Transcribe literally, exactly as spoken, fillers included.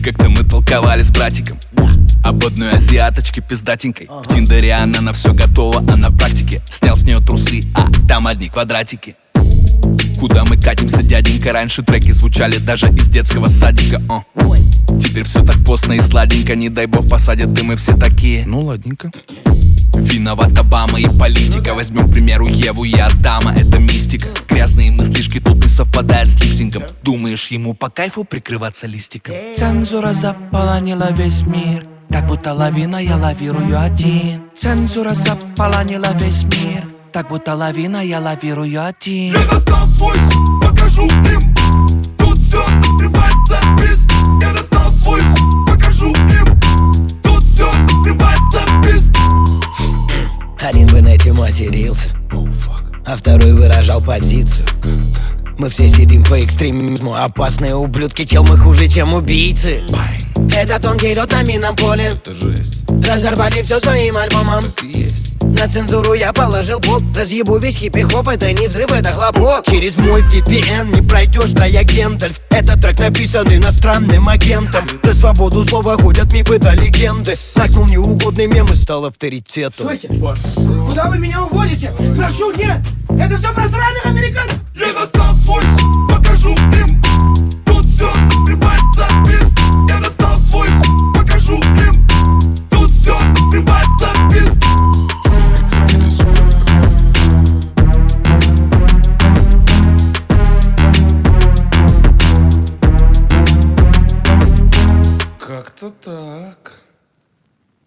Как-то мы толковали с братиком об одной азиаточке пиздатенькой. В Тиндере она на все готова, а на практике снял с нее трусы, а там одни квадратики. Куда мы катимся, дяденька? Раньше треки звучали даже из детского садика. О. Теперь все так постно и сладенько. Не дай бог посадят, и мы все такие. Ну ладненько. Виноват Обама и политика. Возьмем, к примеру, Еву и Адама. Это мистика. Грязные мыслишки тут не совпадают с липсингом. Думаешь, ему по кайфу прикрываться листиком? Цензура заполонила весь мир, так будто лавина, я лавирую один. Цензура заполонила весь мир, так будто лавина, я лавирую один. Я достал свой хуй, покажу им. Тут все прибавит за пизд. Я достал свой хуй, покажу им. Тут все прибавит за пизд. Один в инете матерился, а второй выражал позицию. Мы все сидим по экстремизму. Опасные ублюдки, чел, мы хуже, чем убийцы. Это тонкий лед на минном поле. Разорвали все своим альбомом. На цензуру я положил блок. Разъебу весь хиппи-хоп, это не взрыв, это хлопок. Через мой ви пи эн не пройдешь, да я Гендальф. Этот трек написан иностранным агентом. За свободу слова ходят мифы да легенды. Накнул неугодный мем и стал авторитетом. Стойте! Куда вы меня уводите? Прошу, нет! Это все про странных американцев! Я достал